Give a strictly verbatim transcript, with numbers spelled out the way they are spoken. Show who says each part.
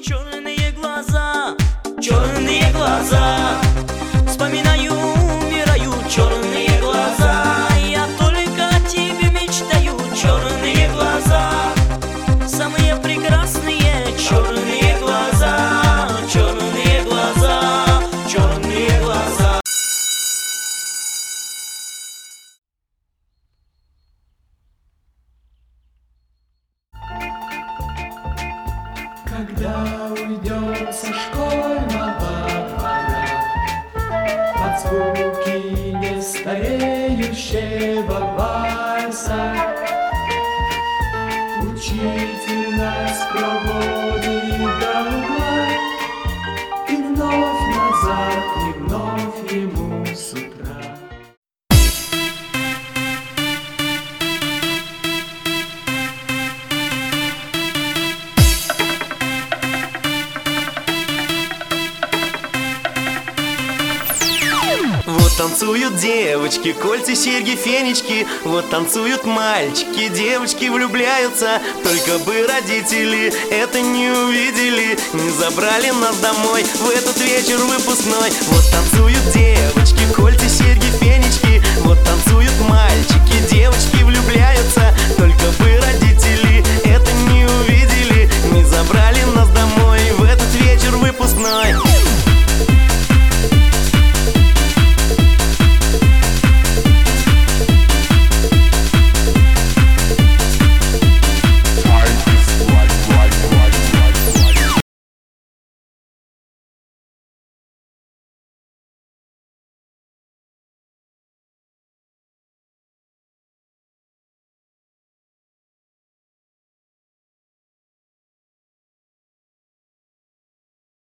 Speaker 1: черные глаза, черные глаза. Вспоминаю, умираю, черные глаза. Я только о тебе мечтаю, черные глаза. Самые прекрасные черные глаза, черные глаза, черные глаза.
Speaker 2: Когда уйдем со школьного двора под звуки нестареющего вальса, учитель нас проводит до угла, и вновь назад, и вновь ему с утра.
Speaker 3: Вот танцуют девочки, кольца, серьги, фенечки. Вот танцуют мальчики, девочки влюбляются. Только бы родители это не увидели, не забрали нас домой в этот вечер выпускной. Вот танцуют девочки, кольца, серьги, фенечки. Вот танцуют мальчики, девочки влюбляются. Только бы родители это не увидели, не забрали нас домой в этот вечер выпускной.